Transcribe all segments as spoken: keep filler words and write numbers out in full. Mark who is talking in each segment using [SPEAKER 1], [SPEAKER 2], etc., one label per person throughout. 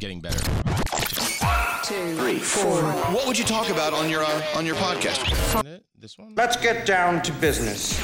[SPEAKER 1] getting better.
[SPEAKER 2] Two, three, four.
[SPEAKER 3] What would you talk about on your uh, on your podcast?
[SPEAKER 1] This one?
[SPEAKER 4] Let's get down to business.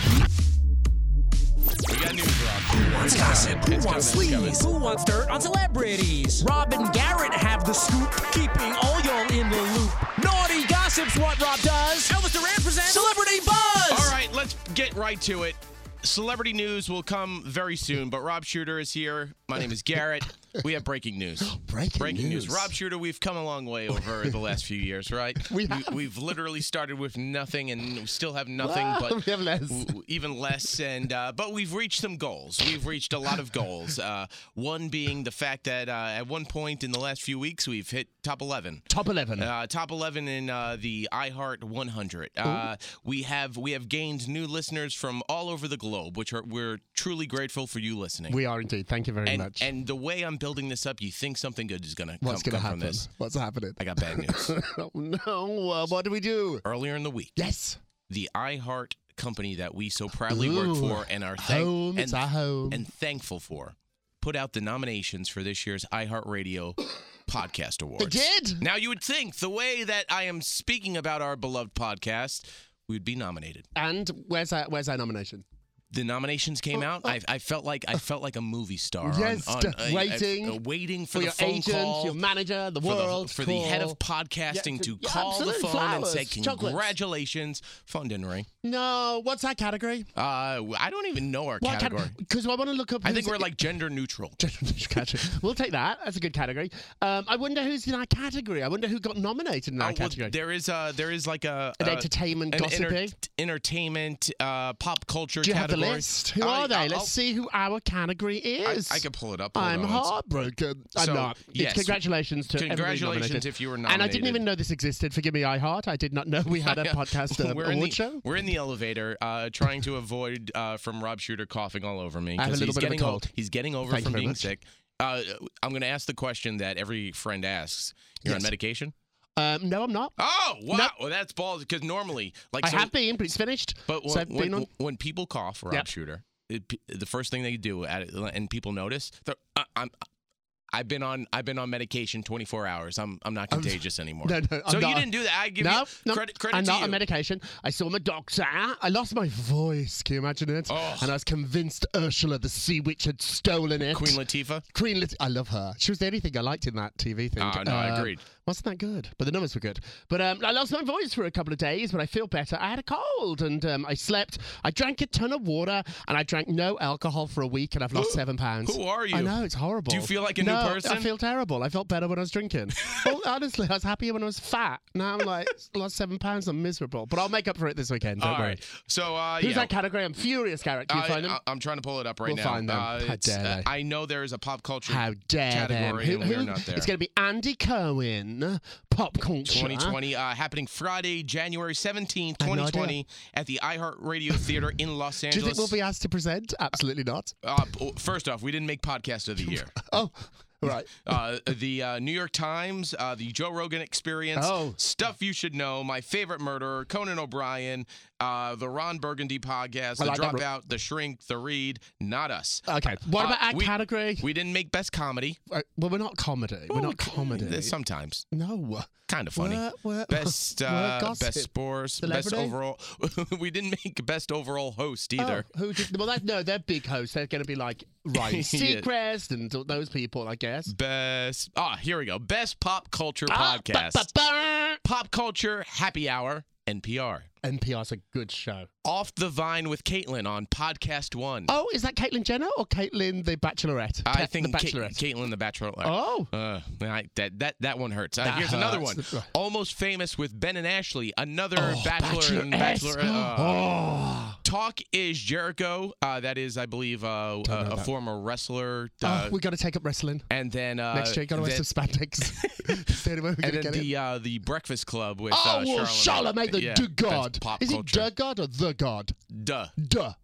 [SPEAKER 1] We got news, Rob.
[SPEAKER 5] Who wants gossip? Who
[SPEAKER 1] It's
[SPEAKER 5] wants
[SPEAKER 1] coming, it's
[SPEAKER 5] sleaze? Who wants dirt on celebrities? Rob and Garrett have the scoop, keeping all y'all in the loop. Naughty gossip's what Rob does. Elvis Duran presents Celebrity Buzz.
[SPEAKER 1] All right, let's get right to it. Celebrity news will come very soon, but Rob Shooter is here. My name is Garrett. We have breaking news.
[SPEAKER 6] breaking,
[SPEAKER 1] breaking news.
[SPEAKER 6] news.
[SPEAKER 1] Rob Shooter, we've come a long way over the last few years, right?
[SPEAKER 6] We have.
[SPEAKER 1] We, we've literally started with nothing and we still have nothing,
[SPEAKER 6] Well,
[SPEAKER 1] but
[SPEAKER 6] we have less.
[SPEAKER 1] w- even less. And uh, but we've reached some goals. We've reached a lot of goals. Uh, one being the fact that uh, at one point in the last few weeks, we've hit top eleven.
[SPEAKER 6] Top eleven.
[SPEAKER 1] Uh, top eleven in uh, the iHeart one hundred. Uh, we have we have gained new listeners from all over the globe, which are we're truly grateful for you listening.
[SPEAKER 6] We are indeed. Thank you very
[SPEAKER 1] and,
[SPEAKER 6] much.
[SPEAKER 1] and the way I'm building this up, you think something good is gonna
[SPEAKER 6] What's
[SPEAKER 1] come,
[SPEAKER 6] going to
[SPEAKER 1] come
[SPEAKER 6] happen?
[SPEAKER 1] from this.
[SPEAKER 6] What's happening?
[SPEAKER 1] I got bad news.
[SPEAKER 6] Oh, no. Uh, what do we do?
[SPEAKER 1] Earlier in the week,
[SPEAKER 6] Yes.
[SPEAKER 1] the iHeart company that we so proudly
[SPEAKER 6] Ooh.
[SPEAKER 1] work for and are thank-
[SPEAKER 6] Home.
[SPEAKER 1] and,
[SPEAKER 6] It's our home.
[SPEAKER 1] and thankful for, put out the nominations for this year's iHeartRadio Podcast Awards.
[SPEAKER 6] They did?
[SPEAKER 1] Now, you would think the way that I am speaking about our beloved podcast, we would be nominated.
[SPEAKER 6] And where's our, where's our nomination?
[SPEAKER 1] The nominations came out. I, I felt like I felt like a movie star.
[SPEAKER 6] Yes,
[SPEAKER 1] on, on,
[SPEAKER 6] d-
[SPEAKER 1] uh,
[SPEAKER 6] waiting
[SPEAKER 1] uh, waiting for,
[SPEAKER 6] For
[SPEAKER 1] the
[SPEAKER 6] your
[SPEAKER 1] phone
[SPEAKER 6] agent,
[SPEAKER 1] call,
[SPEAKER 6] your manager, the
[SPEAKER 1] for
[SPEAKER 6] world.
[SPEAKER 1] the, for the head of
[SPEAKER 6] call.
[SPEAKER 1] podcasting
[SPEAKER 6] Yeah,
[SPEAKER 1] to
[SPEAKER 6] yeah,
[SPEAKER 1] call the
[SPEAKER 6] absolute
[SPEAKER 1] phone
[SPEAKER 6] flowers,
[SPEAKER 1] and say
[SPEAKER 6] chocolates.
[SPEAKER 1] congratulations. Phone didn't ring.
[SPEAKER 6] No. What's our category?
[SPEAKER 1] Uh, I don't even know our
[SPEAKER 6] What
[SPEAKER 1] category.
[SPEAKER 6] Because I want to look up.
[SPEAKER 1] I think
[SPEAKER 6] who's-
[SPEAKER 1] we're like gender neutral.
[SPEAKER 6] category. We'll take that. That's a good category. Um, I wonder who's in our category. I wonder who got nominated in our
[SPEAKER 1] Uh, well,
[SPEAKER 6] category.
[SPEAKER 1] there is uh there is like a
[SPEAKER 6] An
[SPEAKER 1] uh,
[SPEAKER 6] entertainment
[SPEAKER 1] an
[SPEAKER 6] gossipy.
[SPEAKER 1] entertainment uh, pop culture
[SPEAKER 6] Do you have the
[SPEAKER 1] category.
[SPEAKER 6] list? Who
[SPEAKER 1] I-
[SPEAKER 6] are they?
[SPEAKER 1] I'll-
[SPEAKER 6] Let's see who our category
[SPEAKER 1] I,
[SPEAKER 6] is.
[SPEAKER 1] I can pull it up. Hold
[SPEAKER 6] I'm
[SPEAKER 1] on one sec.
[SPEAKER 6] heartbroken. I'm
[SPEAKER 1] So,
[SPEAKER 6] not.
[SPEAKER 1] yes.
[SPEAKER 6] It's congratulations to everybody
[SPEAKER 1] Congratulations
[SPEAKER 6] nominated.
[SPEAKER 1] if you were
[SPEAKER 6] And I didn't
[SPEAKER 1] nominated.
[SPEAKER 6] even know this existed. Forgive me, iHeart. I did not know we had a podcast uh,
[SPEAKER 1] we're
[SPEAKER 6] award
[SPEAKER 1] in the,
[SPEAKER 6] show.
[SPEAKER 1] We're in the elevator, uh, trying to avoid uh, from Rob Shooter coughing all over me
[SPEAKER 6] I have a
[SPEAKER 1] because
[SPEAKER 6] little
[SPEAKER 1] he's
[SPEAKER 6] bit of a
[SPEAKER 1] getting o-
[SPEAKER 6] cold.
[SPEAKER 1] he's getting over
[SPEAKER 6] Thank you
[SPEAKER 1] from
[SPEAKER 6] very
[SPEAKER 1] being
[SPEAKER 6] much.
[SPEAKER 1] sick. Uh, I'm going to ask the question that every friend asks. You're on
[SPEAKER 6] Yes.
[SPEAKER 1] medication?
[SPEAKER 6] Um, no, I'm not.
[SPEAKER 1] Oh wow!
[SPEAKER 6] Nope.
[SPEAKER 1] Well, that's balls because normally, like,
[SPEAKER 6] I
[SPEAKER 1] so,
[SPEAKER 6] have been, but it's finished.
[SPEAKER 1] But when,
[SPEAKER 6] so I've been
[SPEAKER 1] when,
[SPEAKER 6] on.
[SPEAKER 1] when people cough, Rob
[SPEAKER 6] Yep.
[SPEAKER 1] Shooter, it, the first thing they do at it, and people notice, they're, uh, I'm. I've been on I've been on medication twenty-four hours. I'm I'm not contagious anymore.
[SPEAKER 6] No, no, I'm
[SPEAKER 1] so you
[SPEAKER 6] not.
[SPEAKER 1] didn't do that. I give
[SPEAKER 6] No,
[SPEAKER 1] you
[SPEAKER 6] no,
[SPEAKER 1] credit credit
[SPEAKER 6] I'm
[SPEAKER 1] to
[SPEAKER 6] not
[SPEAKER 1] you.
[SPEAKER 6] on medication. I saw my doctor. I lost my voice. Can you imagine it?
[SPEAKER 1] Oh.
[SPEAKER 6] And I was convinced Ursula the Sea Witch had stolen it.
[SPEAKER 1] Queen Latifah.
[SPEAKER 6] Queen Lat- I love her. She was the only thing I liked in that T V thing.
[SPEAKER 1] Oh, no, I
[SPEAKER 6] Uh,
[SPEAKER 1] agreed.
[SPEAKER 6] Wasn't that good? But the numbers were good. But um, I lost my voice for a couple of days, but I feel better. I had a cold and um, I slept. I drank a ton of water and I drank no alcohol for a week and I've lost seven pounds.
[SPEAKER 1] Who are you?
[SPEAKER 6] I know, it's horrible.
[SPEAKER 1] Do you feel like a new
[SPEAKER 6] no,
[SPEAKER 1] person?
[SPEAKER 6] I feel terrible. I felt better when I was drinking. Well, honestly, I was happier when I was fat. Now I'm like, lost seven pounds. I'm miserable. But I'll make up for it this weekend. Don't
[SPEAKER 1] All
[SPEAKER 6] worry.
[SPEAKER 1] right. So uh,
[SPEAKER 6] Who's
[SPEAKER 1] yeah.
[SPEAKER 6] that category? I'm furious, Garrett. Can you
[SPEAKER 1] I,
[SPEAKER 6] find them?
[SPEAKER 1] I, I'm trying to pull it up right
[SPEAKER 6] We'll
[SPEAKER 1] now.
[SPEAKER 6] find them.
[SPEAKER 1] Uh,
[SPEAKER 6] How
[SPEAKER 1] it's,
[SPEAKER 6] dare
[SPEAKER 1] uh,
[SPEAKER 6] they.
[SPEAKER 1] I know there is a pop culture
[SPEAKER 6] How dare them?
[SPEAKER 1] category,
[SPEAKER 6] Who,
[SPEAKER 1] and we're
[SPEAKER 6] who-
[SPEAKER 1] not there.
[SPEAKER 6] It's going to be Andy Cohen, pop culture.
[SPEAKER 1] twenty twenty, uh, happening Friday, January seventeenth,
[SPEAKER 6] I have no
[SPEAKER 1] twenty twenty, at the iHeartRadio Theater in Los
[SPEAKER 6] Do
[SPEAKER 1] Angeles.
[SPEAKER 6] you think we'll be asked to present? Absolutely not.
[SPEAKER 1] uh, p- first off, we didn't make Podcast of the Year.
[SPEAKER 6] Oh, right.
[SPEAKER 1] Uh, the uh, New York Times, uh, the Joe Rogan Experience,
[SPEAKER 6] Oh.
[SPEAKER 1] Stuff You Should Know, My Favorite Murderer, Conan O'Brien, uh, the Ron Burgundy Podcast,
[SPEAKER 6] I
[SPEAKER 1] The
[SPEAKER 6] like that.
[SPEAKER 1] Dropout, The Shrink, The Read, Not Us.
[SPEAKER 6] Okay. What
[SPEAKER 1] Uh,
[SPEAKER 6] about our
[SPEAKER 1] we-
[SPEAKER 6] category?
[SPEAKER 1] We didn't make Best Comedy.
[SPEAKER 6] Uh, well, we're not comedy. We're not comedy.
[SPEAKER 1] Sometimes.
[SPEAKER 6] No.
[SPEAKER 1] Kind of funny.
[SPEAKER 6] We're- we're-
[SPEAKER 1] Best
[SPEAKER 6] we're
[SPEAKER 1] uh,
[SPEAKER 6] gossip.
[SPEAKER 1] best sports, best
[SPEAKER 6] Celebrity?
[SPEAKER 1] overall. We didn't make best overall host either.
[SPEAKER 6] Oh, who did, well, that, no, they're big hosts. They're going to be like Ryan
[SPEAKER 1] Yeah.
[SPEAKER 6] Seacrest and those people, I guess.
[SPEAKER 1] Best. Ah, here we go. Best pop culture
[SPEAKER 6] Ah,
[SPEAKER 1] podcast.
[SPEAKER 6] ba- ba- ba.
[SPEAKER 1] Pop culture happy hour. N P R.
[SPEAKER 6] N P R's a good show.
[SPEAKER 1] Off the Vine with Caitlin on Podcast One.
[SPEAKER 6] Oh, is that Caitlyn Jenner or Caitlyn the Bachelorette?
[SPEAKER 1] I
[SPEAKER 6] Ca-
[SPEAKER 1] think
[SPEAKER 6] the
[SPEAKER 1] Ca-
[SPEAKER 6] Bachelorette.
[SPEAKER 1] Caitlin the Bachelorette.
[SPEAKER 6] Oh.
[SPEAKER 1] Uh, I, that that that one hurts. Uh,
[SPEAKER 6] That
[SPEAKER 1] here's another one.
[SPEAKER 6] hurts.
[SPEAKER 1] Almost Famous with Ben and Ashley. Another
[SPEAKER 6] Oh,
[SPEAKER 1] Bachelor and
[SPEAKER 6] Bachelorette.
[SPEAKER 1] Bachelorette. Uh,
[SPEAKER 6] Oh.
[SPEAKER 1] Talk is Jericho. Uh, that is, I believe, uh,
[SPEAKER 6] know
[SPEAKER 1] a, a
[SPEAKER 6] that.
[SPEAKER 1] former wrestler. Uh,
[SPEAKER 6] Oh, we got to take up wrestling.
[SPEAKER 1] and then uh,
[SPEAKER 6] Next year, got to wear
[SPEAKER 1] then-
[SPEAKER 6] some spandex. It's the only way we're
[SPEAKER 1] and
[SPEAKER 6] going to
[SPEAKER 1] then
[SPEAKER 6] get
[SPEAKER 1] the
[SPEAKER 6] it.
[SPEAKER 1] uh, the Breakfast Club with
[SPEAKER 6] Oh,
[SPEAKER 1] uh,
[SPEAKER 6] well,
[SPEAKER 1] Charlamagne.
[SPEAKER 6] Charlamagne, the
[SPEAKER 1] Yeah,
[SPEAKER 6] the
[SPEAKER 1] that's
[SPEAKER 6] god.
[SPEAKER 1] Pop
[SPEAKER 6] Is
[SPEAKER 1] culture.
[SPEAKER 6] he the god or the god?
[SPEAKER 1] Duh.
[SPEAKER 6] Duh.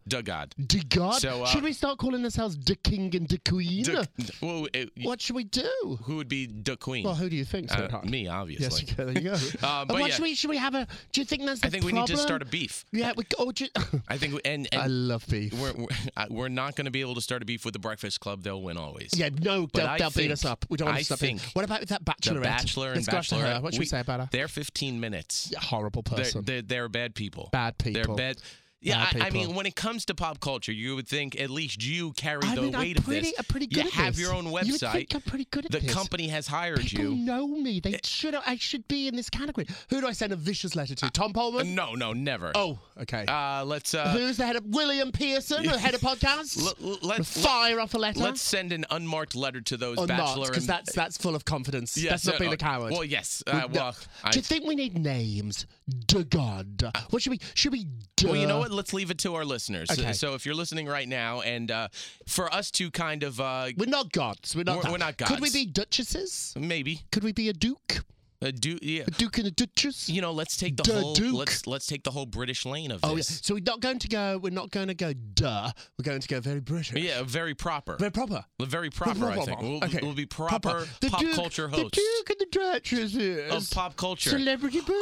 [SPEAKER 1] De God.
[SPEAKER 6] De God?
[SPEAKER 1] So, uh,
[SPEAKER 6] should we start calling ourselves De King and De Queen?
[SPEAKER 1] De, well, it,
[SPEAKER 6] what should we do?
[SPEAKER 1] Who would be De Queen?
[SPEAKER 6] Well, who do you think,
[SPEAKER 1] uh,
[SPEAKER 6] sweetheart?
[SPEAKER 1] Me, obviously.
[SPEAKER 6] Yes, okay, there you go.
[SPEAKER 1] uh,
[SPEAKER 6] and
[SPEAKER 1] but
[SPEAKER 6] what
[SPEAKER 1] yeah.
[SPEAKER 6] should we, should we have a, do you think that's the
[SPEAKER 1] I think we
[SPEAKER 6] problem?
[SPEAKER 1] need to start a beef.
[SPEAKER 6] Yeah, we, oh, do you,
[SPEAKER 1] I think, we, and, and
[SPEAKER 6] I love beef.
[SPEAKER 1] We're, we're, uh, we're not going to be able to start a beef with the Breakfast Club. They'll win always.
[SPEAKER 6] Yeah, no,
[SPEAKER 1] But
[SPEAKER 6] they'll,
[SPEAKER 1] I
[SPEAKER 6] they'll beat
[SPEAKER 1] think-
[SPEAKER 6] us up. We don't want
[SPEAKER 1] I
[SPEAKER 6] to stop
[SPEAKER 1] think
[SPEAKER 6] it. What about that Bachelorette?
[SPEAKER 1] The Bachelor and
[SPEAKER 6] Let's go after her.
[SPEAKER 1] Bachelorette.
[SPEAKER 6] What should we, say about her?
[SPEAKER 1] They're fifteen minutes.
[SPEAKER 6] Yeah, horrible person.
[SPEAKER 1] They're, they're, they're bad people.
[SPEAKER 6] Bad people.
[SPEAKER 1] They're bad. Yeah,
[SPEAKER 6] Bad
[SPEAKER 1] I, I
[SPEAKER 6] people.
[SPEAKER 1] mean, when it comes to pop culture, you would think at least you carry
[SPEAKER 6] I
[SPEAKER 1] the
[SPEAKER 6] mean,
[SPEAKER 1] weight
[SPEAKER 6] I'm
[SPEAKER 1] of
[SPEAKER 6] pretty,
[SPEAKER 1] this.
[SPEAKER 6] I'm pretty good
[SPEAKER 1] you
[SPEAKER 6] at
[SPEAKER 1] have
[SPEAKER 6] this.
[SPEAKER 1] your own
[SPEAKER 6] You would
[SPEAKER 1] website.
[SPEAKER 6] think I'm pretty good at
[SPEAKER 1] the
[SPEAKER 6] this.
[SPEAKER 1] company has hired
[SPEAKER 6] People
[SPEAKER 1] you.
[SPEAKER 6] know me. They should. I should be in this category. Who do I send a vicious letter to? Tom Pullman?
[SPEAKER 1] No, no, never.
[SPEAKER 6] Oh, okay.
[SPEAKER 1] Uh, let's. Uh,
[SPEAKER 6] Who's the head of William Pearson, the head of podcasts?
[SPEAKER 1] l- l- let's
[SPEAKER 6] Fire off a letter.
[SPEAKER 1] let's send an unmarked letter to those
[SPEAKER 6] Unmarked,
[SPEAKER 1] bachelor
[SPEAKER 6] because
[SPEAKER 1] and
[SPEAKER 6] that's that's full of confidence.
[SPEAKER 1] Yes,
[SPEAKER 6] that's not
[SPEAKER 1] uh,
[SPEAKER 6] being
[SPEAKER 1] uh,
[SPEAKER 6] a coward.
[SPEAKER 1] Well, yes. Uh,
[SPEAKER 6] No.
[SPEAKER 1] well, I,
[SPEAKER 6] Do you think we need names? De God. What should we? Should we? Duh?
[SPEAKER 1] well, you know what? Let's leave it to our listeners.
[SPEAKER 6] Okay.
[SPEAKER 1] So if you're listening right now, and uh, for us to kind of uh,
[SPEAKER 6] We're not gods. We're not.
[SPEAKER 1] We're-
[SPEAKER 6] that.
[SPEAKER 1] we're not
[SPEAKER 6] Could we
[SPEAKER 1] gods.
[SPEAKER 6] be duchesses?
[SPEAKER 1] maybe
[SPEAKER 6] Could we be a duke?
[SPEAKER 1] uh, do yeah.
[SPEAKER 6] A duke and a duchess?
[SPEAKER 1] You know, let's take the
[SPEAKER 6] Duh,
[SPEAKER 1] whole
[SPEAKER 6] Duke.
[SPEAKER 1] let's let's take the whole British lane of
[SPEAKER 6] Oh yeah.
[SPEAKER 1] this.
[SPEAKER 6] So we're not going to go. We're not going to go. Duh. We're going to go very British.
[SPEAKER 1] Yeah, very proper.
[SPEAKER 6] Very proper.
[SPEAKER 1] Very proper, I think. We'll,
[SPEAKER 6] Okay.
[SPEAKER 1] we'll be proper,
[SPEAKER 6] The
[SPEAKER 1] pop
[SPEAKER 6] Duke,
[SPEAKER 1] culture
[SPEAKER 6] The
[SPEAKER 1] hosts
[SPEAKER 6] Duke and the Duchesses.
[SPEAKER 1] of pop culture.
[SPEAKER 6] Celebrity Bridget.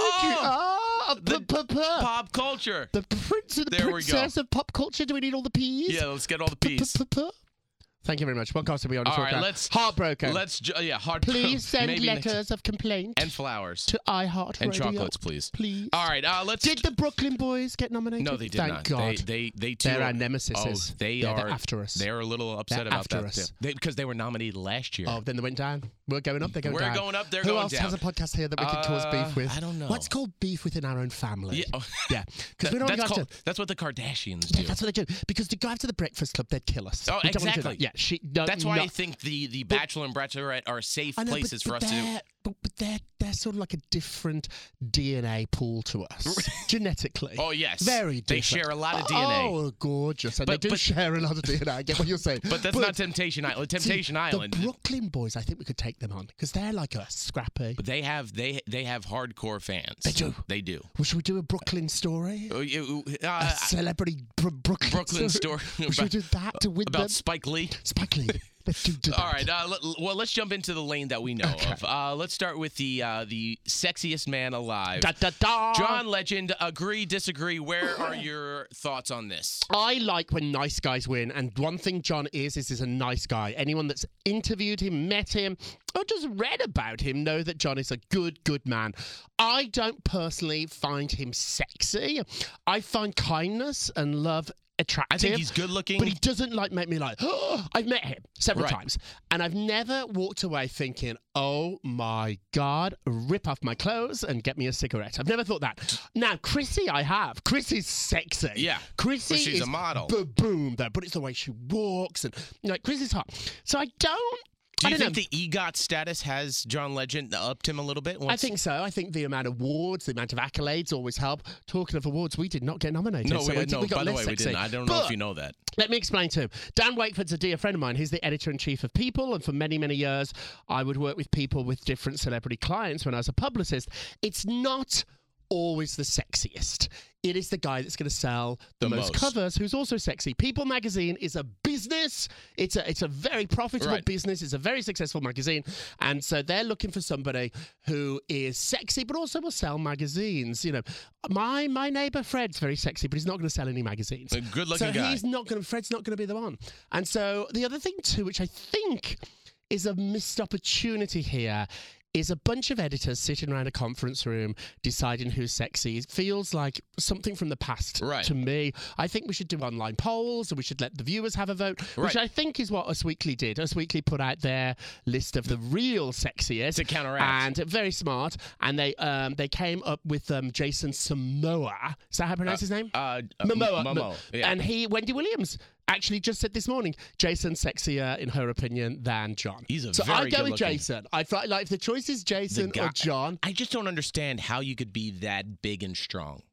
[SPEAKER 1] Oh,
[SPEAKER 6] Ah,
[SPEAKER 1] the
[SPEAKER 6] p- p- p-
[SPEAKER 1] Pop culture.
[SPEAKER 6] The prince and the
[SPEAKER 1] There we go.
[SPEAKER 6] princess of pop culture. Do we need all the P's?
[SPEAKER 1] Yeah, let's get all the
[SPEAKER 6] P- p-
[SPEAKER 1] P's.
[SPEAKER 6] p- p- Thank you very much. What cost are we on?
[SPEAKER 1] All right, let's
[SPEAKER 6] Heartbroken.
[SPEAKER 1] Let's ju- yeah, hard.
[SPEAKER 6] Please send
[SPEAKER 1] maybe next-
[SPEAKER 6] letters of complaint
[SPEAKER 1] and flowers
[SPEAKER 6] to iHeart
[SPEAKER 1] and
[SPEAKER 6] Radio.
[SPEAKER 1] chocolates, please.
[SPEAKER 6] Please.
[SPEAKER 1] All right, uh, let's.
[SPEAKER 6] Did the Brooklyn Boys get nominated?
[SPEAKER 1] no, they did
[SPEAKER 6] Thank
[SPEAKER 1] not.
[SPEAKER 6] God.
[SPEAKER 1] They they they too.
[SPEAKER 6] They're
[SPEAKER 1] are-
[SPEAKER 6] our nemesis.
[SPEAKER 1] Oh, they
[SPEAKER 6] yeah,
[SPEAKER 1] are
[SPEAKER 6] they're after us.
[SPEAKER 1] They're a little upset
[SPEAKER 6] They're
[SPEAKER 1] about
[SPEAKER 6] after
[SPEAKER 1] that
[SPEAKER 6] us.
[SPEAKER 1] too. They, because they were nominated last year.
[SPEAKER 6] Oh, then they went down. We're going up. They're going
[SPEAKER 1] We're
[SPEAKER 6] down.
[SPEAKER 1] going up, they're
[SPEAKER 6] Who
[SPEAKER 1] going
[SPEAKER 6] else
[SPEAKER 1] down.
[SPEAKER 6] has a podcast here that we could cause
[SPEAKER 1] Uh,
[SPEAKER 6] beef with?
[SPEAKER 1] I don't know.
[SPEAKER 6] What's called beef within our own family?
[SPEAKER 1] Yeah, oh.
[SPEAKER 6] yeah. Because we
[SPEAKER 1] That-
[SPEAKER 6] don't
[SPEAKER 1] that's,
[SPEAKER 6] go
[SPEAKER 1] called,
[SPEAKER 6] to.
[SPEAKER 1] that's what the Kardashians
[SPEAKER 6] Yeah,
[SPEAKER 1] do.
[SPEAKER 6] that's what they do. Because to go after the Breakfast Club, they'd kill us.
[SPEAKER 1] Oh,
[SPEAKER 6] We don't wanna do
[SPEAKER 1] exactly.
[SPEAKER 6] that. Yeah, she. No,
[SPEAKER 1] That's why
[SPEAKER 6] no.
[SPEAKER 1] I think the, the Bachelor and Bachelorette are safe
[SPEAKER 6] I know,
[SPEAKER 1] places
[SPEAKER 6] but,
[SPEAKER 1] for
[SPEAKER 6] but
[SPEAKER 1] us to do.
[SPEAKER 6] they're, but, but they're they're sort of like a different D N A pool to us genetically.
[SPEAKER 1] Oh, yes.
[SPEAKER 6] very different.
[SPEAKER 1] They share a lot of D N A.
[SPEAKER 6] Oh, gorgeous! And
[SPEAKER 1] But-
[SPEAKER 6] they do
[SPEAKER 1] but-
[SPEAKER 6] share a lot of D N A. I get what you're saying.
[SPEAKER 1] But that's not Temptation Island. Temptation
[SPEAKER 6] see,
[SPEAKER 1] Island.
[SPEAKER 6] The Brooklyn Boys, I think we could take them on because they're like us, scrappy.
[SPEAKER 1] But they have they they have hardcore fans.
[SPEAKER 6] They do.
[SPEAKER 1] They do.
[SPEAKER 6] Well, should we do a Brooklyn story?
[SPEAKER 1] Uh, you-
[SPEAKER 6] A
[SPEAKER 1] uh,
[SPEAKER 6] celebrity br- Brooklyn,
[SPEAKER 1] Brooklyn story
[SPEAKER 6] Should we do that to win
[SPEAKER 1] about
[SPEAKER 6] them?
[SPEAKER 1] Spike Lee.
[SPEAKER 6] Spike Lee. Let's do, do that.
[SPEAKER 1] All right. Uh, let, well, let's jump into the lane that we know
[SPEAKER 6] Okay.
[SPEAKER 1] of. Uh, let's start with the uh, the sexiest man alive.
[SPEAKER 6] Da, da, da.
[SPEAKER 1] John Legend. Agree? Disagree? Where are your thoughts on this?
[SPEAKER 6] I like when nice guys win, and one thing John is is is a nice guy. Anyone that's interviewed him, met him, or just read about him know that John is a good, good man. I don't personally find him sexy. I find kindness and love attractive.
[SPEAKER 1] I think he's good looking.
[SPEAKER 6] But he doesn't like make me like, oh, I've met him several
[SPEAKER 1] Right.
[SPEAKER 6] times. And I've never walked away thinking, oh my God, rip off my clothes and get me a cigarette. I've never thought that. Now, Chrissy, I have. Chrissy's sexy.
[SPEAKER 1] Yeah.
[SPEAKER 6] Chrissy
[SPEAKER 1] Well, she's
[SPEAKER 6] is
[SPEAKER 1] a model.
[SPEAKER 6] boom, though. But it's the way she walks. And, you know, Chrissy's hot. So I don't.
[SPEAKER 1] Do
[SPEAKER 6] I
[SPEAKER 1] you
[SPEAKER 6] don't
[SPEAKER 1] think
[SPEAKER 6] know.
[SPEAKER 1] the EGOT status has John Legend upped him a little bit?
[SPEAKER 6] I
[SPEAKER 1] Once-
[SPEAKER 6] think so. I think the amount of awards, the amount of accolades always help. Talking of awards, we did not get nominated.
[SPEAKER 1] No,
[SPEAKER 6] so
[SPEAKER 1] we,
[SPEAKER 6] we,
[SPEAKER 1] no.
[SPEAKER 6] we got
[SPEAKER 1] By the
[SPEAKER 6] less
[SPEAKER 1] way, we
[SPEAKER 6] sexy.
[SPEAKER 1] didn't. I don't know if
[SPEAKER 6] But
[SPEAKER 1] you know that.
[SPEAKER 6] let me explain to him. Dan Wakeford's a dear friend of mine. He's the editor-in-chief of People, and for many, many years, I would work with people with different celebrity clients when I was a publicist. It's not always the sexiest. It is the guy that's going to sell the,
[SPEAKER 1] The
[SPEAKER 6] most,
[SPEAKER 1] most.
[SPEAKER 6] covers, who's also sexy. People magazine is a business. It's a it's a very profitable
[SPEAKER 1] Right.
[SPEAKER 6] business. It's a very successful magazine, and so they're looking for somebody who is sexy, but also will sell magazines. You know, my my neighbour Fred's very sexy, but he's not going to sell any magazines.
[SPEAKER 1] A good-looking
[SPEAKER 6] so
[SPEAKER 1] guy.
[SPEAKER 6] he's not going to. Fred's not going to be the one. And so the other thing too, which I think is a missed opportunity here, is a bunch of editors sitting around a conference room deciding who's sexy. It feels like something from the past
[SPEAKER 1] Right.
[SPEAKER 6] to me. I think we should do online polls and we should let the viewers have a vote, which
[SPEAKER 1] Right.
[SPEAKER 6] I think is what Us Weekly did. Us Weekly put out their list of the real sexiest.
[SPEAKER 1] To counteract.
[SPEAKER 6] And very smart. And they um, they came up with um, Jason Momoa. Is that how I pronounce his name?
[SPEAKER 1] Uh, uh,
[SPEAKER 6] Momoa.
[SPEAKER 1] Momo.
[SPEAKER 6] Mo-
[SPEAKER 1] Yeah.
[SPEAKER 6] And he, Wendy Williams, actually just said this morning, Jason's sexier, in her opinion, than John.
[SPEAKER 1] He's a
[SPEAKER 6] so
[SPEAKER 1] very
[SPEAKER 6] I go with
[SPEAKER 1] good-looking-
[SPEAKER 6] Jason. I feel like if the choice is Jason
[SPEAKER 1] The guy-
[SPEAKER 6] or John,
[SPEAKER 1] I just don't understand how you could be that big and strong.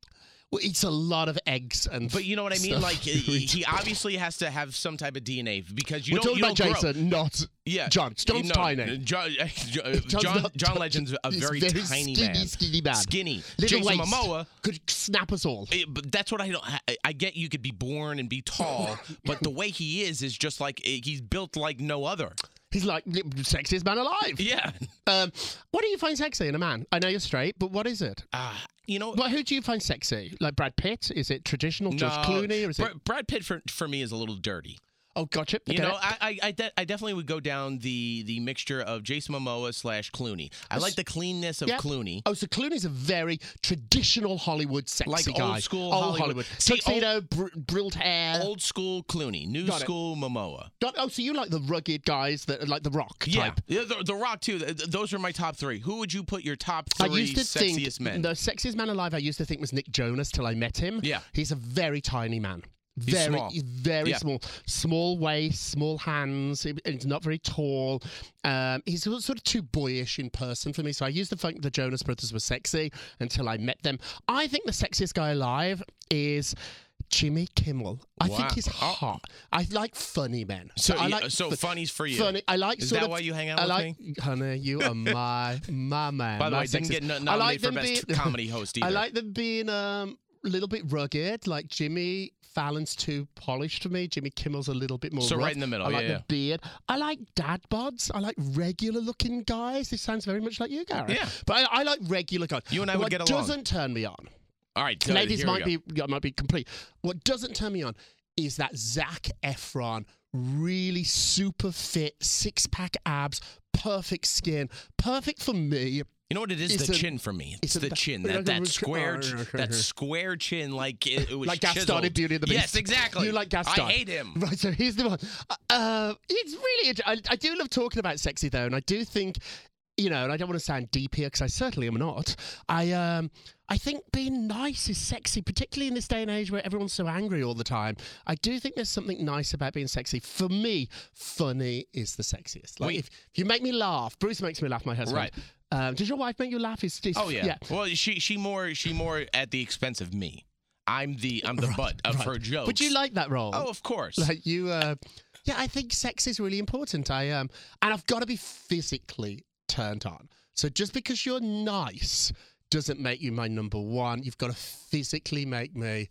[SPEAKER 6] well, eats a lot of eggs and.
[SPEAKER 1] But you know what I mean?
[SPEAKER 6] stuff.
[SPEAKER 1] Like he he obviously has to have some type of D N A because you
[SPEAKER 6] We're
[SPEAKER 1] don't.
[SPEAKER 6] talking
[SPEAKER 1] You
[SPEAKER 6] about
[SPEAKER 1] don't grow.
[SPEAKER 6] Jason, not
[SPEAKER 1] Yeah,
[SPEAKER 6] John. John's
[SPEAKER 1] no,
[SPEAKER 6] tiny.
[SPEAKER 1] John,
[SPEAKER 6] John's
[SPEAKER 1] John,
[SPEAKER 6] not-
[SPEAKER 1] John Legend's a
[SPEAKER 6] he's
[SPEAKER 1] very,
[SPEAKER 6] very
[SPEAKER 1] tiny
[SPEAKER 6] skinny,
[SPEAKER 1] man.
[SPEAKER 6] skinny man.
[SPEAKER 1] Skinny.
[SPEAKER 6] Little
[SPEAKER 1] Jason
[SPEAKER 6] waist.
[SPEAKER 1] Momoa.
[SPEAKER 6] Could snap us all.
[SPEAKER 1] Eh, But that's what I don't. I, I get you could be born and be tall, but the way he is is just like eh, he's built like no other.
[SPEAKER 6] He's like the sexiest man alive.
[SPEAKER 1] Yeah.
[SPEAKER 6] Um, what do you find sexy in a man? I know you're straight, but what is it?
[SPEAKER 1] Uh, you know.
[SPEAKER 6] Well, who do you find sexy? Like Brad Pitt? Is it traditional George
[SPEAKER 1] no,
[SPEAKER 6] Clooney, or is
[SPEAKER 1] Br-
[SPEAKER 6] it?
[SPEAKER 1] Brad Pitt for for me is a little dirty.
[SPEAKER 6] Oh, gotcha. I
[SPEAKER 1] You
[SPEAKER 6] get
[SPEAKER 1] know,
[SPEAKER 6] it.
[SPEAKER 1] I I, I, de- I definitely would go down the the mixture of Jason Momoa slash Clooney. I like the cleanness of
[SPEAKER 6] Yeah.
[SPEAKER 1] Clooney.
[SPEAKER 6] Oh, so Clooney's a very traditional Hollywood sexy
[SPEAKER 1] Like
[SPEAKER 6] guy.
[SPEAKER 1] old school
[SPEAKER 6] old
[SPEAKER 1] Hollywood.
[SPEAKER 6] Hollywood.
[SPEAKER 1] See,
[SPEAKER 6] Tuxedo, br- brilled hair.
[SPEAKER 1] Old school Clooney, new
[SPEAKER 6] Got it.
[SPEAKER 1] school Momoa.
[SPEAKER 6] Got- oh, so you like the rugged guys that are like the Rock
[SPEAKER 1] Yeah,
[SPEAKER 6] type?
[SPEAKER 1] yeah the, the Rock too. Th- th- Those are my top three. Who would you put your top
[SPEAKER 6] I
[SPEAKER 1] three
[SPEAKER 6] used to
[SPEAKER 1] sexiest
[SPEAKER 6] think
[SPEAKER 1] men?
[SPEAKER 6] the sexiest man alive. I used to think was Nick Jonas till I met him.
[SPEAKER 1] Yeah.
[SPEAKER 6] he's a very tiny man.
[SPEAKER 1] He's
[SPEAKER 6] Very,
[SPEAKER 1] small.
[SPEAKER 6] very
[SPEAKER 1] Yeah.
[SPEAKER 6] small. Small waist, small hands. he- He's not very tall. Um, he's sort of too boyish in person for me. So I used to think the Jonas Brothers were sexy until I met them. I think the sexiest guy alive is Jimmy Kimmel. I
[SPEAKER 1] Wow.
[SPEAKER 6] think he's
[SPEAKER 1] Oh.
[SPEAKER 6] hot. I like funny men.
[SPEAKER 1] so
[SPEAKER 6] I
[SPEAKER 1] yeah,
[SPEAKER 6] like
[SPEAKER 1] so
[SPEAKER 6] fu-
[SPEAKER 1] funny's for you.
[SPEAKER 6] Funny. I like
[SPEAKER 1] Is
[SPEAKER 6] sort
[SPEAKER 1] that
[SPEAKER 6] of,
[SPEAKER 1] why you hang out
[SPEAKER 6] I
[SPEAKER 1] with
[SPEAKER 6] like,
[SPEAKER 1] me?
[SPEAKER 6] Honey, you are my my man.
[SPEAKER 1] By the
[SPEAKER 6] my
[SPEAKER 1] way, didn't
[SPEAKER 6] sexiest-
[SPEAKER 1] get no-
[SPEAKER 6] I like
[SPEAKER 1] nominated for
[SPEAKER 6] them
[SPEAKER 1] best
[SPEAKER 6] being-
[SPEAKER 1] comedy host either.
[SPEAKER 6] I like them being um, a little bit rugged. Like Jimmy Fallon's too polished for me. Jimmy Kimmel's a little bit more
[SPEAKER 1] So
[SPEAKER 6] rough.
[SPEAKER 1] right in the middle,
[SPEAKER 6] I like
[SPEAKER 1] yeah,
[SPEAKER 6] the beard. I like dad bods. I like regular looking guys. This sounds very much like you, Gareth.
[SPEAKER 1] Yeah.
[SPEAKER 6] But I, I like regular guys.
[SPEAKER 1] You and I would
[SPEAKER 6] what
[SPEAKER 1] get along.
[SPEAKER 6] doesn't turn me on.
[SPEAKER 1] All right, good.
[SPEAKER 6] Ladies
[SPEAKER 1] Here we
[SPEAKER 6] might
[SPEAKER 1] go.
[SPEAKER 6] be might be complete. What doesn't turn me on is that Zac Efron, really super fit, six pack abs, perfect skin, perfect for me.
[SPEAKER 1] You know what it is?
[SPEAKER 6] It's
[SPEAKER 1] The
[SPEAKER 6] a-
[SPEAKER 1] chin for me.
[SPEAKER 6] it's
[SPEAKER 1] It's
[SPEAKER 6] a-
[SPEAKER 1] the chin.
[SPEAKER 6] like a
[SPEAKER 1] That, that
[SPEAKER 6] rich-
[SPEAKER 1] square,
[SPEAKER 6] oh,
[SPEAKER 1] ch-
[SPEAKER 6] okay,
[SPEAKER 1] that
[SPEAKER 6] okay.
[SPEAKER 1] square chin, like it, it was
[SPEAKER 6] Like Gaston in
[SPEAKER 1] chiseled.
[SPEAKER 6] Beauty and the Beast.
[SPEAKER 1] Yes, exactly.
[SPEAKER 6] You like Gaston.
[SPEAKER 1] I hate him.
[SPEAKER 6] Right, so here's the one. Uh, it's really, int- I, I do love talking about sexy though, and I do think, you know, and I don't want to sound deep here because I certainly am not. I um, I think being nice is sexy, particularly in this day and age where everyone's so angry all the time. I do think there's something nice about being sexy. For me, funny is the sexiest. Like
[SPEAKER 1] Wait.
[SPEAKER 6] if, if you make me laugh, Bruce makes me laugh. My husband.
[SPEAKER 1] Right.
[SPEAKER 6] Um, does your wife make you laugh? Is, is,
[SPEAKER 1] Oh yeah. Well, she she more she more at the expense of me. I'm the I'm the
[SPEAKER 6] Right,
[SPEAKER 1] butt of
[SPEAKER 6] right.
[SPEAKER 1] her jokes.
[SPEAKER 6] Would you like that role?
[SPEAKER 1] Oh, of course.
[SPEAKER 6] Like you, uh, yeah, I think sex is really important. I um, and I've got to be physically turned on. So just because you're nice doesn't make you my number one. You've got to physically make me.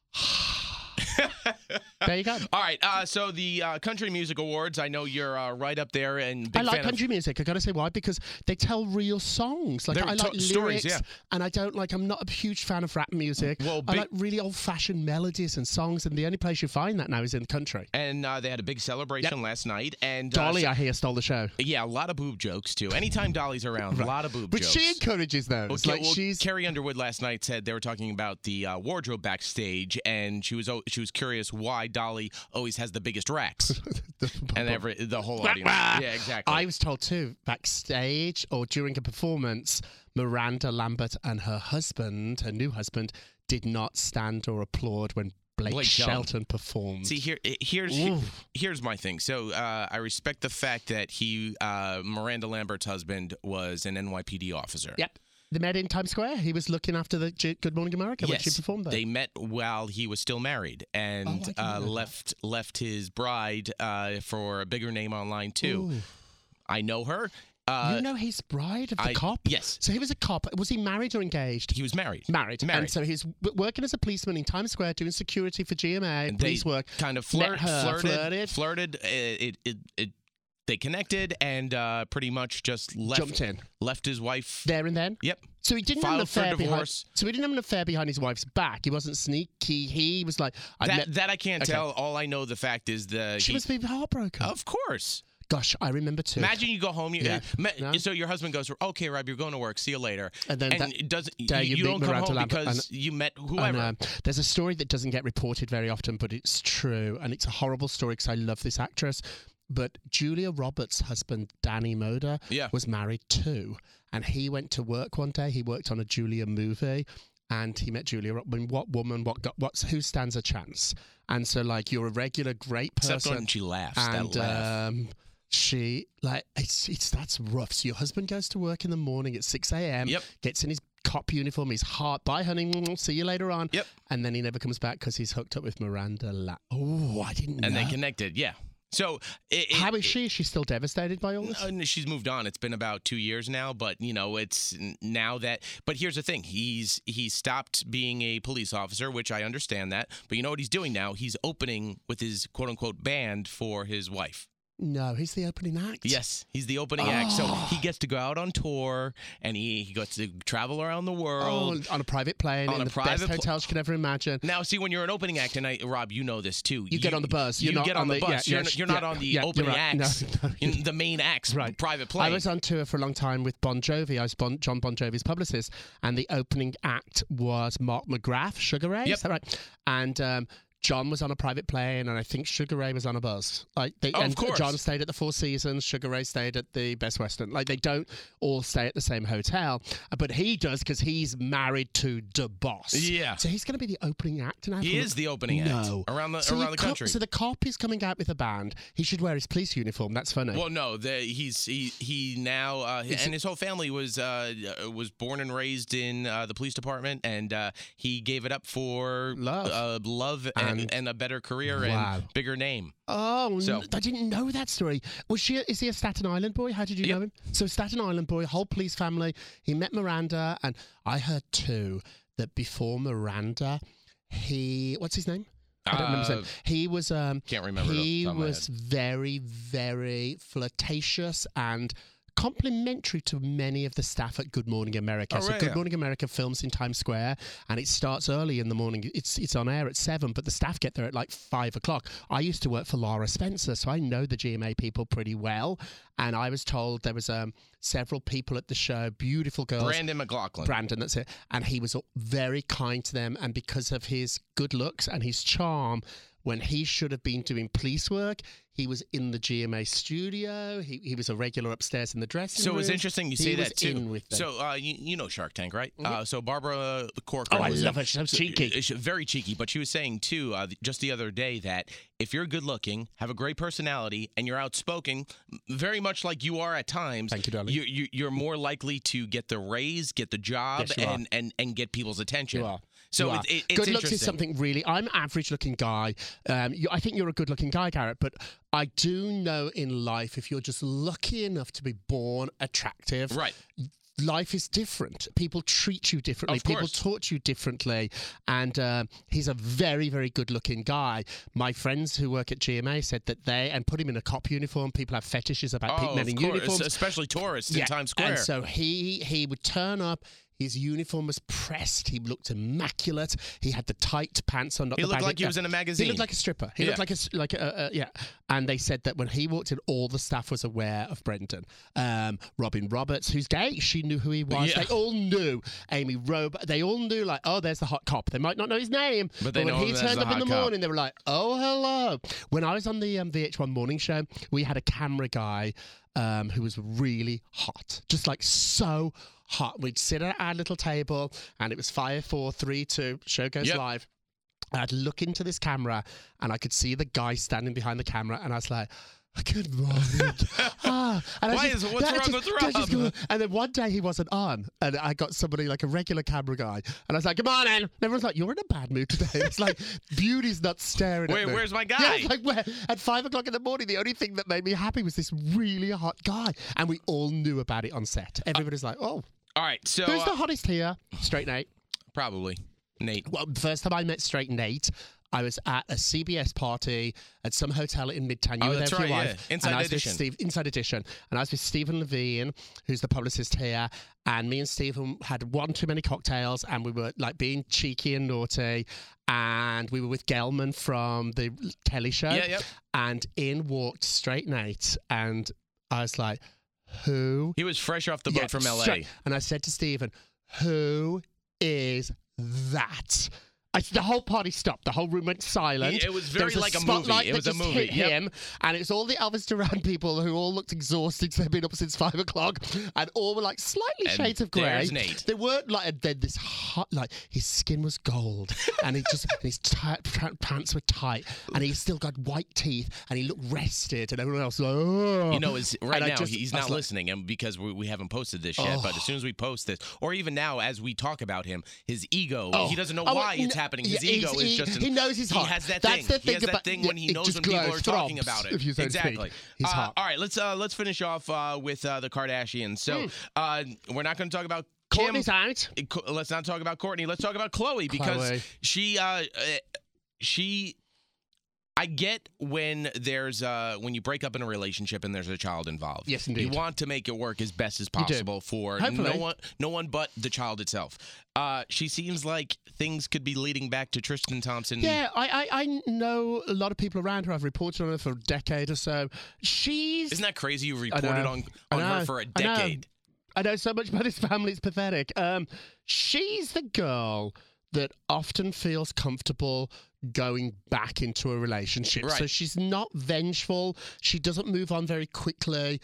[SPEAKER 6] There you go.
[SPEAKER 1] All right. Uh, so the uh, Country Music Awards. I know you're uh, right up there and big
[SPEAKER 6] I like
[SPEAKER 1] fan
[SPEAKER 6] country
[SPEAKER 1] of.
[SPEAKER 6] music. I gotta say why? Because they tell real songs. Like
[SPEAKER 1] They're
[SPEAKER 6] I like
[SPEAKER 1] to- stories,
[SPEAKER 6] lyrics,
[SPEAKER 1] yeah.
[SPEAKER 6] and I don't like. I'm not a huge fan of rap music.
[SPEAKER 1] Well,
[SPEAKER 6] I
[SPEAKER 1] big-
[SPEAKER 6] like really old-fashioned melodies and songs, and the only place you find that now is in the country.
[SPEAKER 1] And uh, they had a big celebration last night. And uh,
[SPEAKER 6] Dolly,
[SPEAKER 1] so-
[SPEAKER 6] I hear, stole the show.
[SPEAKER 1] yeah, a lot of boob jokes too. Anytime Dolly's around, a lot of boob
[SPEAKER 6] But
[SPEAKER 1] jokes.
[SPEAKER 6] she encourages those.
[SPEAKER 1] Well,
[SPEAKER 6] like
[SPEAKER 1] well,
[SPEAKER 6] she's
[SPEAKER 1] Carrie Underwood last night said they were talking about the uh, wardrobe backstage, and she was oh, she was curious why Dolly always has the biggest racks, and every the whole audience. Yeah, exactly.
[SPEAKER 6] I was told too, backstage or during a performance, Miranda Lambert and her husband, her new husband, did not stand or applaud when Blake,
[SPEAKER 1] Blake
[SPEAKER 6] Shelton.
[SPEAKER 1] Shelton.
[SPEAKER 6] performed.
[SPEAKER 1] See here, here's
[SPEAKER 6] Ooh.
[SPEAKER 1] here's my thing. So uh, I respect the fact that he, uh, Miranda Lambert's husband, was an N Y P D officer.
[SPEAKER 6] Yep. They met in Times Square. He was looking after the G- Good Morning America when
[SPEAKER 1] Yes,
[SPEAKER 6] she performed there.
[SPEAKER 1] they met while he was still married, and
[SPEAKER 6] Oh, I didn't
[SPEAKER 1] uh,
[SPEAKER 6] know that.
[SPEAKER 1] left left his bride uh, for a bigger name online too.
[SPEAKER 6] Ooh.
[SPEAKER 1] I know her. Uh,
[SPEAKER 6] you know his bride of the
[SPEAKER 1] I-
[SPEAKER 6] cop?
[SPEAKER 1] yes.
[SPEAKER 6] So he was a cop. Was he married or engaged?
[SPEAKER 1] he was married.
[SPEAKER 6] Married.
[SPEAKER 1] Married.
[SPEAKER 6] And so he's w- working as a policeman in Times Square doing security for G M A,
[SPEAKER 1] And
[SPEAKER 6] police
[SPEAKER 1] they
[SPEAKER 6] work.
[SPEAKER 1] kind of
[SPEAKER 6] Met
[SPEAKER 1] flirt,
[SPEAKER 6] her,
[SPEAKER 1] flirted,
[SPEAKER 6] flirted.
[SPEAKER 1] flirted. uh, It, it, it, they connected and uh, pretty much just left.
[SPEAKER 6] Jumped in.
[SPEAKER 1] Left his wife.
[SPEAKER 6] There and then?
[SPEAKER 1] Yep.
[SPEAKER 6] So he didn't have an
[SPEAKER 1] Filed for
[SPEAKER 6] affair behind.
[SPEAKER 1] divorce.
[SPEAKER 6] So he didn't have an affair behind his wife's back. He wasn't sneaky. He was like, I
[SPEAKER 1] That
[SPEAKER 6] met.
[SPEAKER 1] that I can't
[SPEAKER 6] Okay.
[SPEAKER 1] tell. All I know the fact is the
[SPEAKER 6] She
[SPEAKER 1] he-
[SPEAKER 6] must be heartbroken.
[SPEAKER 1] of course.
[SPEAKER 6] Gosh, I remember too.
[SPEAKER 1] Imagine you go home. You,
[SPEAKER 6] Yeah.
[SPEAKER 1] ma-
[SPEAKER 6] No.
[SPEAKER 1] So your husband goes, "Okay, Rob, you're going to work. See you later."
[SPEAKER 6] And then that
[SPEAKER 1] it doesn't.
[SPEAKER 6] day
[SPEAKER 1] You,
[SPEAKER 6] you
[SPEAKER 1] you
[SPEAKER 6] meet
[SPEAKER 1] don't come
[SPEAKER 6] Miranda
[SPEAKER 1] home
[SPEAKER 6] Lambert
[SPEAKER 1] because
[SPEAKER 6] and-
[SPEAKER 1] you met
[SPEAKER 6] And,
[SPEAKER 1] whoever.
[SPEAKER 6] um, there's a story that doesn't get reported very often, but it's true, and it's a horrible story because I love this actress. But Julia Roberts' husband, Danny Moder,
[SPEAKER 1] Yeah.
[SPEAKER 6] was married too, and he went to work one day. He worked on a Julia movie, and he met Julia. I mean, what woman? What? got- What's who stands a chance? And so, like, you're a regular great person.
[SPEAKER 1] Except when she laughs.
[SPEAKER 6] and
[SPEAKER 1] that laugh.
[SPEAKER 6] um, she like it's it's that's rough. So your husband goes to work in the morning at six a.m.
[SPEAKER 1] Yep.
[SPEAKER 6] Gets in his cop uniform. He's hot. Bye, honey. See you later on.
[SPEAKER 1] Yep.
[SPEAKER 6] And then he never comes back because he's hooked up with Miranda La- Oh, I didn't know.
[SPEAKER 1] And they connected, yeah. So it, it,
[SPEAKER 6] How is she? Is she still devastated by all this?
[SPEAKER 1] Uh, she's moved on. It's been about two years now, but you know, it's now that. But here's the thing: he's he's stopped being a police officer, which I understand that. But you know what he's doing now? He's opening with his quote unquote band for his wife.
[SPEAKER 6] No, he's the opening act.
[SPEAKER 1] Yes, he's the opening oh. act. So he gets to go out on tour, and he, he gets to travel around the world.
[SPEAKER 6] Oh, on a private plane,
[SPEAKER 1] on
[SPEAKER 6] in
[SPEAKER 1] a
[SPEAKER 6] the
[SPEAKER 1] private
[SPEAKER 6] best
[SPEAKER 1] pl-
[SPEAKER 6] hotels you can ever imagine.
[SPEAKER 1] Now, see, when you're an opening act, and I, Rob, you know this too.
[SPEAKER 6] You, you get on the bus.
[SPEAKER 1] You
[SPEAKER 6] you're
[SPEAKER 1] get
[SPEAKER 6] not
[SPEAKER 1] on the, the bus.
[SPEAKER 6] Yeah,
[SPEAKER 1] you're
[SPEAKER 6] yeah,
[SPEAKER 1] you're
[SPEAKER 6] yeah,
[SPEAKER 1] not on the
[SPEAKER 6] yeah,
[SPEAKER 1] opening
[SPEAKER 6] right.
[SPEAKER 1] acts,
[SPEAKER 6] no, no,
[SPEAKER 1] in the main acts
[SPEAKER 6] right.
[SPEAKER 1] private plane.
[SPEAKER 6] I was on tour for a long time with Bon Jovi. I was bon, John Bon Jovi's publicist, and the opening act was Mark McGrath, Sugar Ray.
[SPEAKER 1] Yep.
[SPEAKER 6] Is that right? And um, John was on a private plane, and I think Sugar Ray was on a bus. Like, they,
[SPEAKER 1] oh,
[SPEAKER 6] and
[SPEAKER 1] of course.
[SPEAKER 6] John stayed at the Four Seasons. Sugar Ray stayed at the Best Western. Like, they don't all stay at the same hotel, but he does because he's married to the boss.
[SPEAKER 1] Yeah.
[SPEAKER 6] So he's going to be the opening act now.
[SPEAKER 1] He is the opening
[SPEAKER 6] no.
[SPEAKER 1] act around the
[SPEAKER 6] so
[SPEAKER 1] around the
[SPEAKER 6] cop,
[SPEAKER 1] country.
[SPEAKER 6] So the cop is coming out with a band. He should wear his police uniform. That's funny.
[SPEAKER 1] Well, no, the, he's he he now uh, and his whole family was uh, was born and raised in uh, the police department, and uh, he gave it up for
[SPEAKER 6] love,
[SPEAKER 1] uh, love, and, and, and a better career
[SPEAKER 6] wow.
[SPEAKER 1] and bigger name.
[SPEAKER 6] Oh,
[SPEAKER 1] so.
[SPEAKER 6] I didn't know that story. Was she? Is he a Staten Island boy? How did you
[SPEAKER 1] yep.
[SPEAKER 6] know him? So Staten Island boy, whole police family. He met Miranda, and I heard too that before Miranda, he what's his name? I don't uh, remember his name. He was. Um,
[SPEAKER 1] can't remember.
[SPEAKER 6] He was very, very flirtatious and complimentary to many of the staff at Good Morning America.
[SPEAKER 1] Oh,
[SPEAKER 6] so
[SPEAKER 1] right,
[SPEAKER 6] Good
[SPEAKER 1] yeah.
[SPEAKER 6] Morning America films in Times Square, and it starts early in the morning. It's it's on air at seven, but the staff get there at like five o'clock. I used to work for Laura Spencer, so I know the G M A people pretty well. And I was told there was um, several people at the show, beautiful girls.
[SPEAKER 1] Brandon McLaughlin.
[SPEAKER 6] Brandon, that's it. And he was very kind to them, and because of his good looks and his charm, when he should have been doing police work, he was in the G M A studio. He he was a regular upstairs in the dressing
[SPEAKER 1] so
[SPEAKER 6] room.
[SPEAKER 1] So it's interesting you
[SPEAKER 6] he
[SPEAKER 1] say
[SPEAKER 6] was
[SPEAKER 1] that too.
[SPEAKER 6] In with them.
[SPEAKER 1] So uh, you, you know Shark Tank, right?
[SPEAKER 6] Mm-hmm.
[SPEAKER 1] Uh, so Barbara Corcoran.
[SPEAKER 6] Oh, I
[SPEAKER 1] was
[SPEAKER 6] love
[SPEAKER 1] a,
[SPEAKER 6] her. She's so cheeky.
[SPEAKER 1] She's very cheeky, but she was saying too uh, just the other day that if you're good looking, have a great personality, and you're outspoken, very much like you are at times,
[SPEAKER 6] thank you, darling.
[SPEAKER 1] You, you, you're more likely to get the raise, get the job,
[SPEAKER 6] yes,
[SPEAKER 1] and, and and get people's attention.
[SPEAKER 6] You are.
[SPEAKER 1] So
[SPEAKER 6] you
[SPEAKER 1] it, it, it's
[SPEAKER 6] good looks is something really. I'm an average-looking guy. Um, you, I think you're a good-looking guy, Garrett. But I do know in life, if you're just lucky enough to be born attractive,
[SPEAKER 1] right.
[SPEAKER 6] life is different. People treat you differently.
[SPEAKER 1] Of
[SPEAKER 6] People
[SPEAKER 1] course.
[SPEAKER 6] talk to you differently. And uh, he's a very, very good-looking guy. My friends who work at G M A said that they, and put him in a cop uniform, people have fetishes about
[SPEAKER 1] oh,
[SPEAKER 6] men in
[SPEAKER 1] course.
[SPEAKER 6] uniforms.
[SPEAKER 1] Especially tourists
[SPEAKER 6] yeah.
[SPEAKER 1] in Times Square.
[SPEAKER 6] And so he he would turn up. His uniform was pressed. He looked immaculate. He had the tight pants on. Not
[SPEAKER 1] he
[SPEAKER 6] the
[SPEAKER 1] looked
[SPEAKER 6] baggy,
[SPEAKER 1] like he was in a magazine.
[SPEAKER 6] He looked like a stripper. He
[SPEAKER 1] yeah.
[SPEAKER 6] looked like a like a, uh, yeah. And they said that when he walked in, all the staff was aware of Brendan. Um, Robin Roberts, who's gay, she knew who he was.
[SPEAKER 1] Yeah.
[SPEAKER 6] They all knew. Amy Robert, they all knew. Like, oh, there's the hot cop. They might not know his name,
[SPEAKER 1] but, they
[SPEAKER 6] but when
[SPEAKER 1] know
[SPEAKER 6] he
[SPEAKER 1] him
[SPEAKER 6] turned
[SPEAKER 1] as
[SPEAKER 6] up in the
[SPEAKER 1] cop.
[SPEAKER 6] morning, they were like, oh, hello. When I was on the um, V H one morning show, we had a camera guy um, who was really hot, just like so. hot. We'd sit at our little table, and it was five, four, three, two. Show goes
[SPEAKER 1] yep.
[SPEAKER 6] live. I'd look into this camera, and I could see the guy standing behind the camera, and I was like, good morning. ah, and
[SPEAKER 1] Why
[SPEAKER 6] I just,
[SPEAKER 1] is what's wrong
[SPEAKER 6] just,
[SPEAKER 1] with
[SPEAKER 6] I just
[SPEAKER 1] Rob?
[SPEAKER 6] go, and then one day he wasn't on, and I got somebody like a regular camera guy, and I was like, "Come on, in." And everyone's like, "You're in a bad mood today." It's like beauty's not staring
[SPEAKER 1] Wait,
[SPEAKER 6] at me.
[SPEAKER 1] where's my guy?
[SPEAKER 6] Yeah, it's like where, at five o'clock in the morning, the only thing that made me happy was this really hot guy, and we all knew about it on set. Everybody's like, "Oh."
[SPEAKER 1] All right, so
[SPEAKER 6] Who's
[SPEAKER 1] uh,
[SPEAKER 6] the hottest here? Straight Nate.
[SPEAKER 1] probably Nate.
[SPEAKER 6] Well, the first time I met Straight Nate, I was at a C B S party at some hotel in Midtown. You
[SPEAKER 1] Oh,
[SPEAKER 6] were
[SPEAKER 1] that's
[SPEAKER 6] there for your
[SPEAKER 1] right,
[SPEAKER 6] wife.
[SPEAKER 1] yeah. Inside
[SPEAKER 6] and I was with
[SPEAKER 1] Edition.
[SPEAKER 6] Steve, Inside Edition. And I was with Stephen Levine, who's the publicist here. And me and Stephen had one too many cocktails, and we were like being cheeky and naughty. And we were with Gelman from the telly show.
[SPEAKER 1] Yeah, yep.
[SPEAKER 6] And in walked Straight Nate, and I was like, who?
[SPEAKER 1] He was fresh off the boat
[SPEAKER 6] Yeah,
[SPEAKER 1] from L A.
[SPEAKER 6] straight. And I said to Stephen, who is that? I, the whole party stopped. The whole room went silent.
[SPEAKER 1] It was
[SPEAKER 6] There
[SPEAKER 1] very like a
[SPEAKER 6] spotlight
[SPEAKER 1] movie. It
[SPEAKER 6] that
[SPEAKER 1] was a
[SPEAKER 6] just
[SPEAKER 1] movie.
[SPEAKER 6] hit
[SPEAKER 1] Yep.
[SPEAKER 6] him, and it's all the Elvis Duran people who all looked exhausted. So they've been up since five o'clock, and all were like slightly
[SPEAKER 1] And
[SPEAKER 6] shades of grey.
[SPEAKER 1] there's Nate.
[SPEAKER 6] They weren't like, and then this hot, like his skin was gold, and he just and his tight, pants were tight, and he still got white teeth, and he looked rested, and everyone else was like, oh.
[SPEAKER 1] You know, is right
[SPEAKER 6] And I
[SPEAKER 1] now
[SPEAKER 6] just-
[SPEAKER 1] he's
[SPEAKER 6] I was
[SPEAKER 1] not
[SPEAKER 6] like,
[SPEAKER 1] listening, and because we, we haven't posted this yet.
[SPEAKER 6] Oh.
[SPEAKER 1] But as soon as we post this, or even now as we talk about him, his ego,
[SPEAKER 6] Oh.
[SPEAKER 1] he doesn't know
[SPEAKER 6] Oh,
[SPEAKER 1] why
[SPEAKER 6] n-
[SPEAKER 1] it's happening. His
[SPEAKER 6] yeah,
[SPEAKER 1] ego
[SPEAKER 6] he's-
[SPEAKER 1] is
[SPEAKER 6] he-
[SPEAKER 1] just. An,
[SPEAKER 6] he knows he's
[SPEAKER 1] He
[SPEAKER 6] hot.
[SPEAKER 1] has that
[SPEAKER 6] That's
[SPEAKER 1] thing.
[SPEAKER 6] the
[SPEAKER 1] he
[SPEAKER 6] thing
[SPEAKER 1] has
[SPEAKER 6] about-
[SPEAKER 1] that thing when he
[SPEAKER 6] yeah, it
[SPEAKER 1] knows
[SPEAKER 6] just
[SPEAKER 1] when people are
[SPEAKER 6] glows,
[SPEAKER 1] talking
[SPEAKER 6] throbs,
[SPEAKER 1] about it.
[SPEAKER 6] if you so to speak.
[SPEAKER 1] Exactly.
[SPEAKER 6] He's
[SPEAKER 1] Uh,
[SPEAKER 6] hot.
[SPEAKER 1] All right, let's uh, let's finish off uh, with uh, the Kardashians. So
[SPEAKER 6] Mm.
[SPEAKER 1] uh, we're not going to talk about. Kim.
[SPEAKER 6] Kourtney's out.
[SPEAKER 1] Co- Let's not talk about Kourtney. Let's talk about Khloe because
[SPEAKER 6] Khloe.
[SPEAKER 1] she, uh, uh, she. I get when there's uh, when you break up in a relationship and there's a child involved.
[SPEAKER 6] Yes, indeed.
[SPEAKER 1] You want to make it work as best as
[SPEAKER 6] You do.
[SPEAKER 1] possible for
[SPEAKER 6] Hopefully.
[SPEAKER 1] no one, no one but the child itself. Uh, she seems like things could be leading back to Tristan Thompson.
[SPEAKER 6] Yeah, I, I I know a lot of people around her. I've reported on her for a decade or so. She's
[SPEAKER 1] Isn't that crazy? You
[SPEAKER 6] I
[SPEAKER 1] reported
[SPEAKER 6] know.
[SPEAKER 1] on
[SPEAKER 6] I
[SPEAKER 1] on her
[SPEAKER 6] know.
[SPEAKER 1] for a
[SPEAKER 6] I know.
[SPEAKER 1] decade.
[SPEAKER 6] I know so much about this family. It's pathetic. Um, she's the girl that often feels comfortable going back into a relationship.
[SPEAKER 1] Right.
[SPEAKER 6] So she's not vengeful. She doesn't move on very quickly.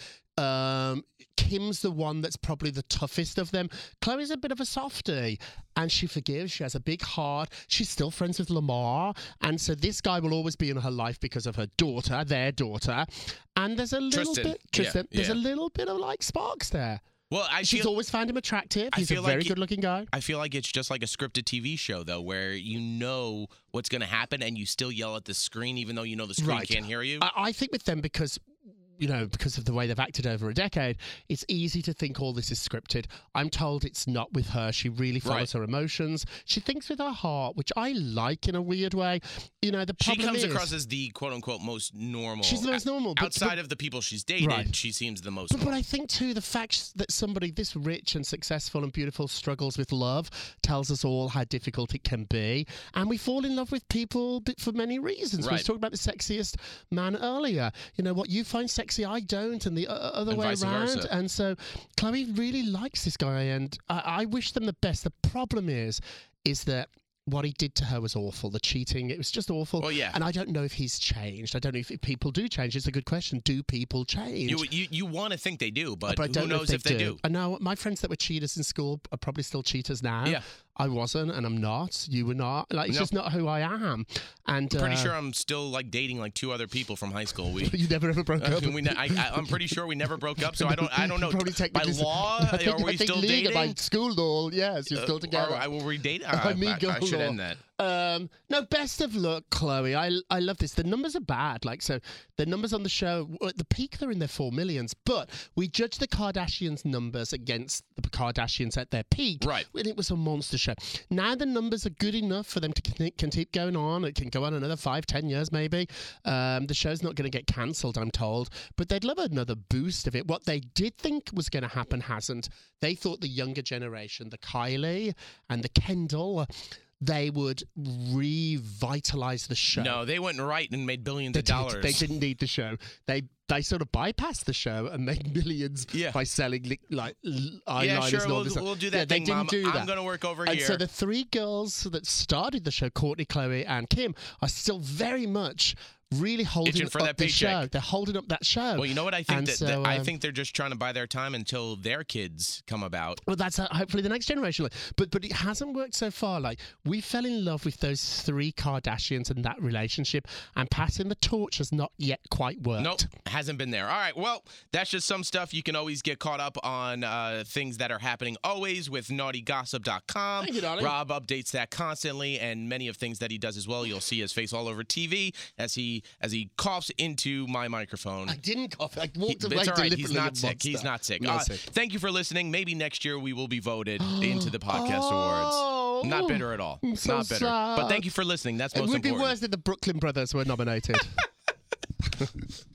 [SPEAKER 6] Um, Kim's the one that's probably the toughest of them. Khloe's a bit of a softie, and she forgives. She has a big heart. She's still friends with Lamar, and so this guy will always be in her life because of her daughter, their daughter. And there's a little
[SPEAKER 1] Tristan.
[SPEAKER 6] bit, Tristan.
[SPEAKER 1] Yeah,
[SPEAKER 6] There's
[SPEAKER 1] yeah.
[SPEAKER 6] a little bit of like sparks there.
[SPEAKER 1] Well, I
[SPEAKER 6] She's
[SPEAKER 1] feel
[SPEAKER 6] always found him attractive.
[SPEAKER 1] I
[SPEAKER 6] He's a
[SPEAKER 1] feel
[SPEAKER 6] very
[SPEAKER 1] like it-
[SPEAKER 6] good-looking guy.
[SPEAKER 1] I feel like it's just like a scripted T V show, though, where you know what's going to happen and you still yell at the screen, even though you know the screen
[SPEAKER 6] Right.
[SPEAKER 1] can't hear you.
[SPEAKER 6] I, I think with them, because you know, because of the way they've acted over a decade, it's easy to think all this is scripted. I'm told it's not with her. She really follows
[SPEAKER 1] Right.
[SPEAKER 6] her emotions. She thinks with her heart, which I like in a weird way. You know, the
[SPEAKER 1] She
[SPEAKER 6] problem
[SPEAKER 1] comes
[SPEAKER 6] is,
[SPEAKER 1] across as the quote-unquote most normal.
[SPEAKER 6] She's the most normal, but-
[SPEAKER 1] Outside
[SPEAKER 6] but-
[SPEAKER 1] of the people she's dated,
[SPEAKER 6] Right.
[SPEAKER 1] she seems the most
[SPEAKER 6] But, but
[SPEAKER 1] normal.
[SPEAKER 6] I think, too, the fact that somebody this rich and successful and beautiful struggles with love tells us all how difficult it can be. And we fall in love with people b- for many reasons. We
[SPEAKER 1] Right.
[SPEAKER 6] was talking about the sexiest man earlier. You know, what you find sexy, I don't, and the uh, other
[SPEAKER 1] And
[SPEAKER 6] way
[SPEAKER 1] vice
[SPEAKER 6] around.
[SPEAKER 1] versa.
[SPEAKER 6] And so Khloe really likes this guy, and I, I wish them the best. The problem is, is that what he did to her was awful. The cheating, it was just awful.
[SPEAKER 1] Well, yeah.
[SPEAKER 6] And I don't know if he's changed. I don't know if people do change. It's a good question. Do people change?
[SPEAKER 1] You you, you want to think they do, but,
[SPEAKER 6] But I don't
[SPEAKER 1] who
[SPEAKER 6] know
[SPEAKER 1] knows if they do?
[SPEAKER 6] I know my friends that were cheaters in school are probably still cheaters now.
[SPEAKER 1] Yeah.
[SPEAKER 6] I wasn't, and I'm not. You were not. Like, it's
[SPEAKER 1] No.
[SPEAKER 6] just not who I am. And
[SPEAKER 1] I'm pretty
[SPEAKER 6] uh,
[SPEAKER 1] sure I'm still like dating like two other people from high school. We.
[SPEAKER 6] you never ever broke
[SPEAKER 1] Uh,
[SPEAKER 6] up.
[SPEAKER 1] we ne- I, I, I'm pretty sure we never broke up, so I don't. I don't know.
[SPEAKER 6] Probably
[SPEAKER 1] By
[SPEAKER 6] technically-
[SPEAKER 1] law,
[SPEAKER 6] I think,
[SPEAKER 1] are we
[SPEAKER 6] I think
[SPEAKER 1] still
[SPEAKER 6] legal,
[SPEAKER 1] dating?
[SPEAKER 6] by school law, yes, you're still
[SPEAKER 1] Uh,
[SPEAKER 6] together.
[SPEAKER 1] Or, I will redate.
[SPEAKER 6] I
[SPEAKER 1] I,
[SPEAKER 6] mean,
[SPEAKER 1] I, I
[SPEAKER 6] go
[SPEAKER 1] should
[SPEAKER 6] law.
[SPEAKER 1] end that.
[SPEAKER 6] Um, no, best of luck, Khloe. I I love this. The numbers are bad. Like, so the numbers on the show, at the peak, they're in their four millions. But we judge the Kardashians' numbers against the Kardashians at their peak.
[SPEAKER 1] Right.
[SPEAKER 6] When it was a monster show. Now the numbers are good enough for them to can, can keep going on. It can go on another five, ten years maybe. Um, the show's not going to get cancelled, I'm told. But they'd love another boost of it. What they did think was going to happen hasn't. They thought the younger generation, the Kylie and the Kendall, they would revitalize the show.
[SPEAKER 1] No, they went right and made billions
[SPEAKER 6] they
[SPEAKER 1] of
[SPEAKER 6] did.
[SPEAKER 1] dollars.
[SPEAKER 6] They didn't need the show. They they sort of bypassed the show and made millions
[SPEAKER 1] Yeah.
[SPEAKER 6] by selling li- like l- eyeliners
[SPEAKER 1] Yeah, sure.
[SPEAKER 6] and all
[SPEAKER 1] We'll,
[SPEAKER 6] this stuff.
[SPEAKER 1] we'll do that
[SPEAKER 6] Yeah,
[SPEAKER 1] thing,
[SPEAKER 6] they didn't
[SPEAKER 1] Mom.
[SPEAKER 6] do that.
[SPEAKER 1] I'm going to work over
[SPEAKER 6] And
[SPEAKER 1] here.
[SPEAKER 6] so the three girls that started the show, Kourtney, Khloe, and Kim, are still very much really holding
[SPEAKER 1] Itching
[SPEAKER 6] up
[SPEAKER 1] for that
[SPEAKER 6] the
[SPEAKER 1] paycheck.
[SPEAKER 6] show. They're holding up that show.
[SPEAKER 1] well, you know what I think
[SPEAKER 6] And
[SPEAKER 1] that,
[SPEAKER 6] so,
[SPEAKER 1] that I
[SPEAKER 6] um,
[SPEAKER 1] think they're just trying to buy their time until their kids come about.
[SPEAKER 6] Well, that's uh, hopefully the next generation. Like, but but it hasn't worked so far. Like, we fell in love with those three Kardashians and that relationship, and passing the torch has not yet quite worked.
[SPEAKER 1] Nope, hasn't been there. All right, well, that's just some stuff. You can always get caught up on uh, things that are happening always with naughty gossip dot com.
[SPEAKER 6] Thank you, darling.
[SPEAKER 1] Rob updates that constantly, and many of things that he does as well. You'll see his face all over T V as he as he coughs into my microphone.
[SPEAKER 6] I didn't cough. I
[SPEAKER 1] He-
[SPEAKER 6] walked away
[SPEAKER 1] it's all right.
[SPEAKER 6] deliberately.
[SPEAKER 1] He's
[SPEAKER 6] you
[SPEAKER 1] not sick. He's
[SPEAKER 6] monster.
[SPEAKER 1] not sick.
[SPEAKER 6] Not
[SPEAKER 1] Uh,
[SPEAKER 6] sick.
[SPEAKER 1] Thank you for listening. Maybe next year we will be voted into the podcast
[SPEAKER 6] Oh,
[SPEAKER 1] awards. Not bitter at all.
[SPEAKER 6] I'm so
[SPEAKER 1] Not bitter. But
[SPEAKER 6] sad.
[SPEAKER 1] thank you for listening. That's
[SPEAKER 6] It
[SPEAKER 1] most
[SPEAKER 6] would be
[SPEAKER 1] important.
[SPEAKER 6] worse if the Brooklyn Brothers were nominated.